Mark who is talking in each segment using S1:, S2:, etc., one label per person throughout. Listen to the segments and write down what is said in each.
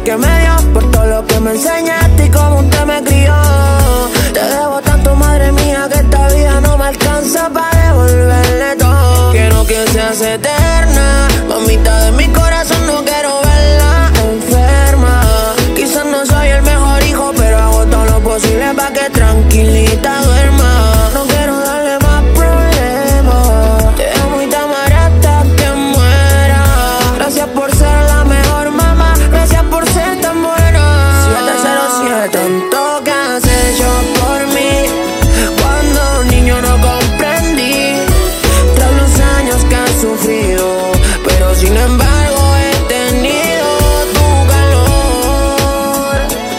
S1: que me dio, por todo lo que me enseñaste y cómo usted me crió. Te debo tanto, madre mía, que esta vida no me alcanza para devolverle todo. Quiero que seas eterna, mamita de mi corazón, no quiero verla enferma. Quizás no soy el mejor hijo, pero hago todo lo posible para que tranquilita duerma. No quiero darle más problemas, te amo y te amaré hasta que muera. Gracias por ser la mejor mamá, gracias por ser tan buena. 707, tanto que has hecho por mí, cuando niño no comprendí, tras los años que has sufrido, pero sin embargo he tenido tu calor.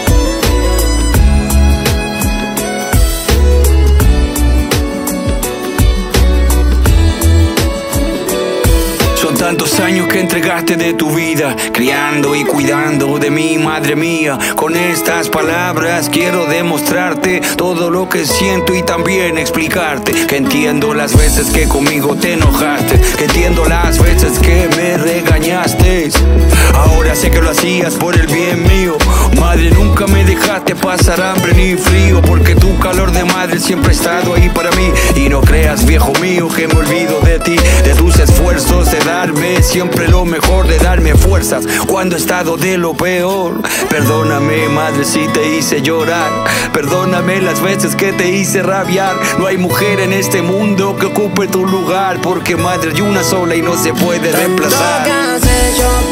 S2: Son tantos años que entregaste de tu vida, criando y cuidando de mí, madre mía. Con estas palabras quiero demostrarte todo lo que siento y también explicarte que entiendo las veces que conmigo te enojaste, que entiendo las veces que me regañaste. Ahora sé que lo hacías por el bien mío. Madre, nunca me dejaste pasar hambre ni frío, porque tu calor de madre siempre ha estado ahí para mí. Y no creas, viejo mío, que me olvido de ti, de tus esfuerzos, de darme siempre lo mejor, de darme fuerzas cuando he estado de lo peor. Perdóname, madre, si te hice llorar, perdóname las veces que te hice rabiar. No hay mujer en este mundo que ocupe tu lugar, porque madre hay una sola y no se puede reemplazar.
S1: Tanto que has hecho